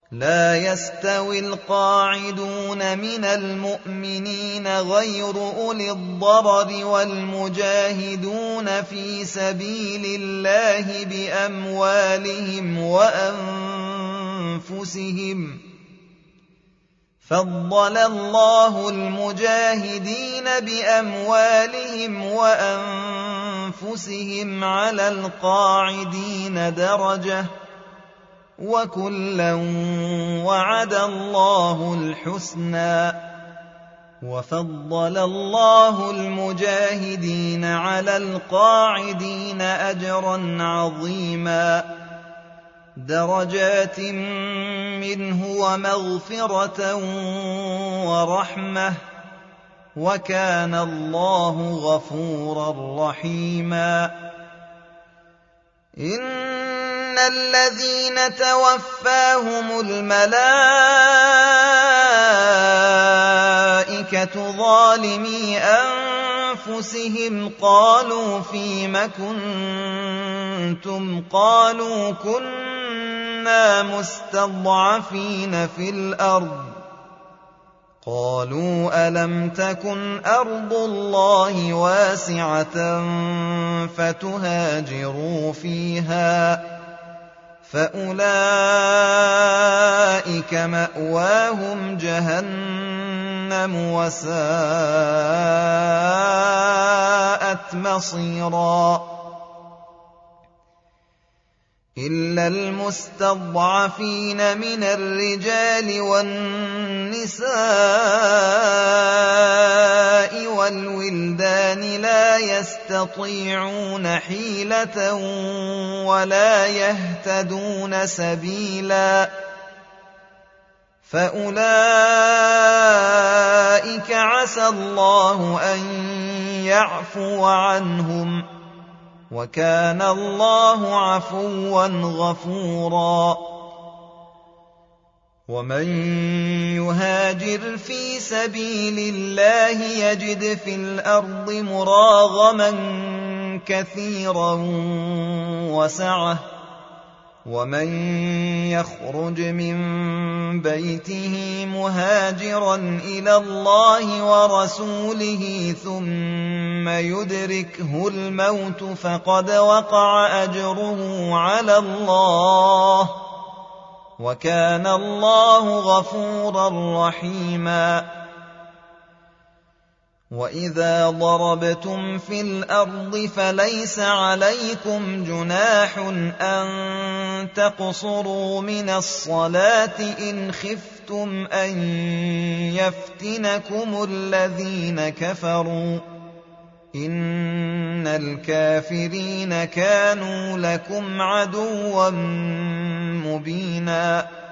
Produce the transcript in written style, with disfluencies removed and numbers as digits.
لا يستوي القاعدون من المؤمنين غير أولي الضرر والمجاهدون في سبيل الله بأموالهم وأنفسهم. فضل الله المجاهدين بأموالهم وأنفسهم على القاعدين درجة، وكلا وعد الله الحسنى. وفضل الله المجاهدين على القاعدين أجرا عظيما، درجات منه ومغفرة ورحمة، وكان الله غفورا رحيما. إن الذين توفاهم الملائكة ظالمي أنفسهم قالوا فيم كنتم؟ قالوا كنا مستضعفين في الأرض. قالوا ألم تكن أرض الله واسعة فتهاجروا فيها؟ فأولئك مأواهم جهنم وساءت مصيرا. إلا المستضعفين من الرجال والنساء والولدان لا يستطيعون حيلة ولا يهتدون سبيلا، فأولئك عسى الله أن يعفو عنهم، وكان الله عفوا غفورا. ومن يهاجر في سبيل الله يجد في الأرض مراغما كثيرا وسعة، ومن يخرج من بيته مهاجرا إلى الله ورسوله ثم يدركه الموت فقد وقع أجره على الله، وكان الله غفورا رحيما. وإذا ضربتم في الأرض فليس عليكم جناح أن تقصروا من الصلاة إن خفتم أن يفتنكم الذين كفروا، إن الكافرين كانوا لكم عدوا مبينا.